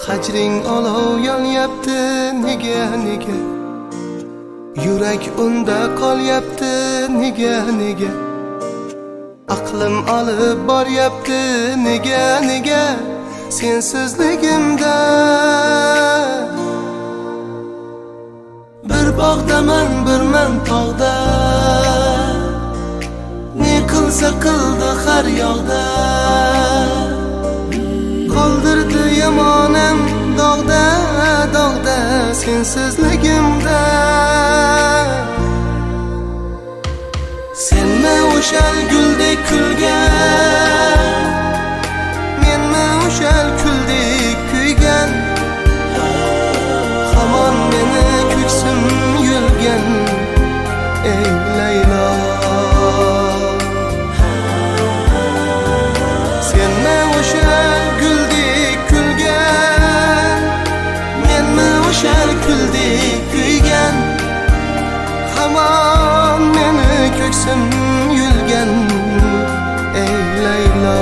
Hajring olov yonyapti nega Yurak unda qolyapti nega Aqlim olib boryapti nega Sensizligimda Bir bog'daman birman tog'da Ne qilsa qildi har yoqda Qoldirdi yomonim dog'da sensizligimda Senmi o'shal guldek kulgan Menmi o'shal kuldek kuygan Hamon meni ko'ksim yulgan Ey Laylo Senmi o'shal guldek kulgan Menmi o'shal kuldek kuygan Hamon meni ko'ksim yulgan Ey Laylo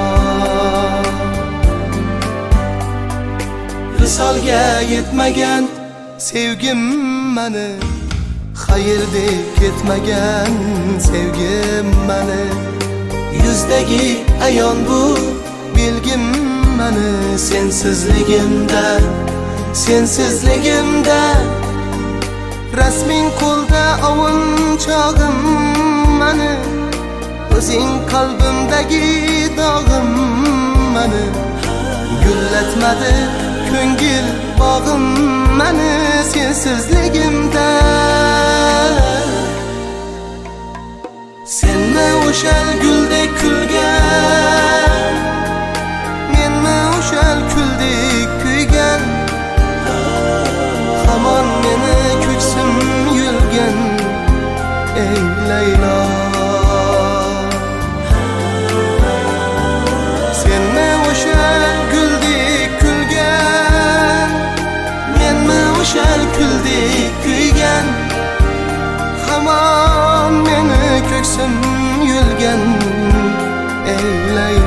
Visolga yetmagan sevgim mani Xayr deb ketmagan sevgim mani Yuzdagi ayon bu bilgim mani Sensizligimda Rasming qo'lda ovunchog'im mani O'zing qalbimdagi dog'im mani Gullatmadi ko'ngil bog'im mani Sensizligimda Senmi o'shal guldek kulgan Menmi o'shal kuldek kuygan Hamon meni ko'ksim yulgan Ey Laylo Senmi o'shal guldek kulgan Menmi o'shal kuldek kuygan Hamon meni ko'ksim yulgan Ey Laylo